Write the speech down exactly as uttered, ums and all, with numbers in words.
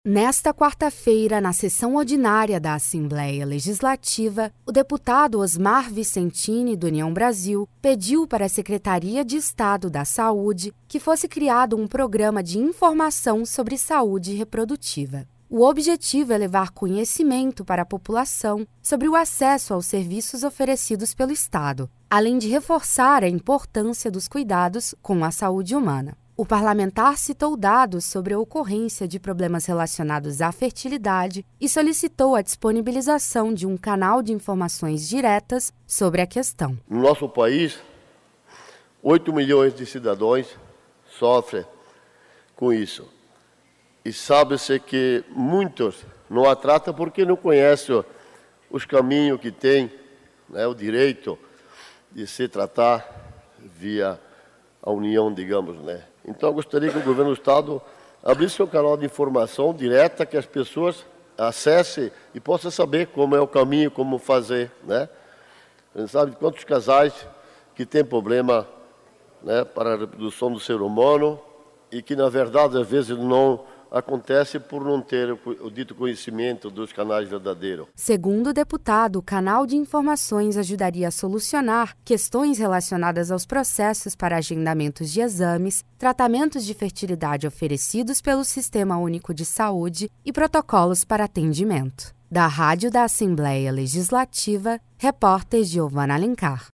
Nesta quarta-feira, na sessão ordinária da Assembleia Legislativa, o deputado Osmar Vicentini, do União Brasil, pediu para a Secretaria de Estado da Saúde que fosse criado um programa de informação sobre saúde reprodutiva. O objetivo é levar conhecimento para a população sobre o acesso aos serviços oferecidos pelo Estado, além de reforçar a importância dos cuidados com a saúde humana. O parlamentar citou dados sobre a ocorrência de problemas relacionados à fertilidade e solicitou a disponibilização de um canal de informações diretas sobre a questão. No nosso país, oito milhões de cidadãos sofrem com isso. E sabe-se que muitos não a tratam porque não conhecem os caminhos que têm, né, o direito de se tratar via a União, digamos, né? Então, eu gostaria que o governo do Estado abrisse um canal de informação direta que as pessoas acessem e possam saber como é o caminho, como fazer, né? A gente sabe de quantos casais que têm problema, né, para a reprodução do ser humano e que, na verdade, às vezes não acontece por não ter o dito conhecimento dos canais verdadeiros. Segundo o deputado, o canal de informações ajudaria a solucionar questões relacionadas aos processos para agendamentos de exames, tratamentos de fertilidade oferecidos pelo Sistema Único de Saúde e protocolos para atendimento. Da Rádio da Assembleia Legislativa, repórter Giovana Alencar.